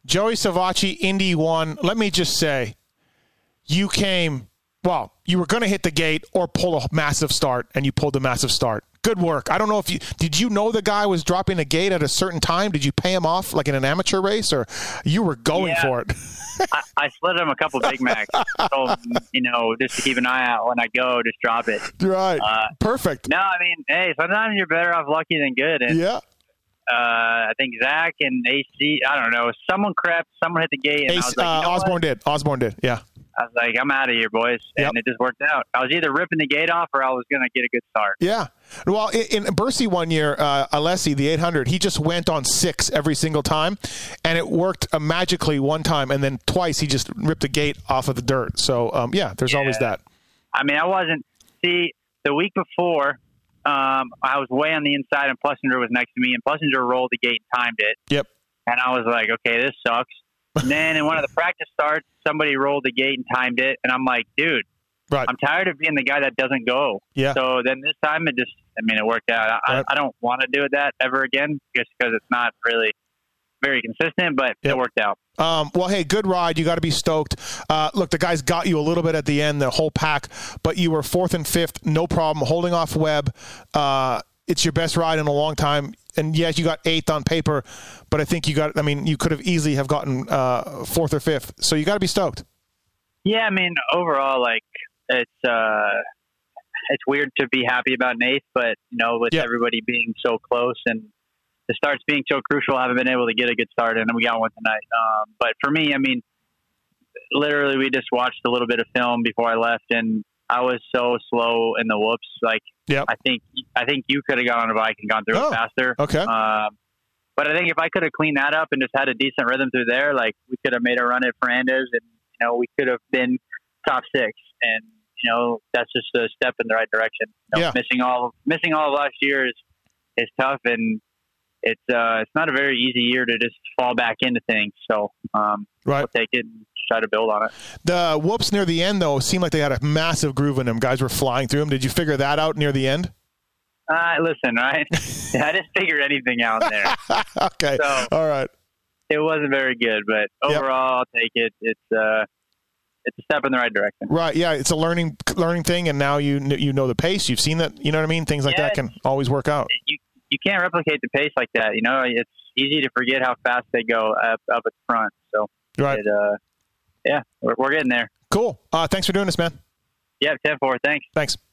Joey Savacci, Indy 1. Let me just say, you were going to hit the gate or pull a massive start, and you pulled a massive start. Good work. I don't know did you know the guy was dropping a gate at a certain time? Did you pay him off like in an amateur race, or you were going for it? I slid him a couple Big Macs. So, just to keep an eye out when I go, just drop it. Right. Perfect. No, I mean, hey, sometimes you're better off lucky than good. And, yeah. I think Zach and AC, I don't know, someone crept, someone hit the gate. And I was like, Osborne did. Yeah. I was like, I'm out of here, boys. And it just worked out. I was either ripping the gate off or I was going to get a good start. Yeah. Well, in Bercy one year, Alessi, the 800, he just went on 6 every single time, and it worked magically one time, and then twice he just ripped the gate off of the dirt. So, there's always that. I mean, the week before, I was way on the inside, and Plessinger was next to me, and Plessinger rolled the gate and timed it. Yep. And I was like, okay, this sucks. And then in one of the practice starts, somebody rolled the gate and timed it. And I'm like, dude, I'm tired of being the guy that doesn't go. Yeah. So then this time it worked out. I don't want to do that ever again just because it's not really very consistent, but it worked out. Well, hey, good ride. You got to be stoked. Look, the guys got you a little bit at the end, the whole pack, but you were 4th and 5th, no problem, holding off Webb. It's your best ride in a long time. And yes, you got 8th on paper, but I think you could have easily have gotten 4th or 5th. So you got to be stoked. Yeah, I mean, overall, like it's weird to be happy about an 8th, but with everybody being so close and the starts being so crucial, I haven't been able to get a good start, and we got one tonight. But for me, I mean, literally, we just watched a little bit of film before I left, and I was so slow in the whoops. Like, I think you could have got on a bike and gone through it faster. Okay. But I think if I could have cleaned that up and just had a decent rhythm through there, like we could have made a run at Ferrandis, and we could have been top 6. And that's just a step in the right direction. Missing all of last year is tough, and it's not a very easy year to just fall back into things. So we'll take it and try to build on it. The whoops near the end, though, seemed like they had a massive groove in them. Guys were flying through them. Did you figure that out near the end? Listen, right? I didn't figure anything out there. Okay. So, all right. It wasn't very good, but overall, I'll take it. It's a step in the right direction. Right. Yeah. It's a learning thing, and now you know the pace. You've seen that. You know what I mean? Things like that can always work out. You can't replicate the pace like that. It's easy to forget how fast they go up at the front. So, we're getting there. Cool. Thanks for doing this, man. Yeah, 10-4. Thanks. Thanks.